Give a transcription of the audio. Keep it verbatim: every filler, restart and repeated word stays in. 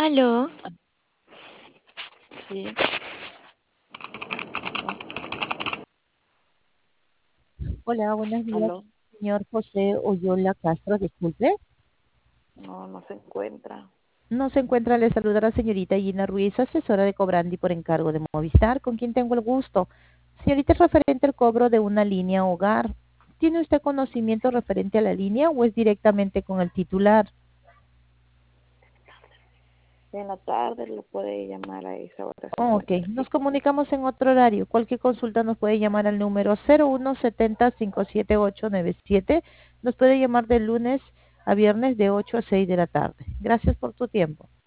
Aló, Sí, Hola, buenos días, aló, señor José Oyola Castro, disculpe. no, no se encuentra. No se encuentra, le saluda la señorita Gina Ruiz, asesora de Cobrandi por encargo de Movistar, con quien tengo el gusto. Señorita, es referente al cobro de una línea hogar. ¿Tiene usted conocimiento referente a la línea o es directamente con el titular? En la tarde lo puede llamar a esa hora, se Ok, encuentra nos aquí. comunicamos en otro horario. Cualquier consulta nos puede llamar al número cero uno setenta, cinco siete ocho, nueve siete. Nos puede llamar de lunes a viernes de ocho a seis de la tarde. Gracias por tu tiempo.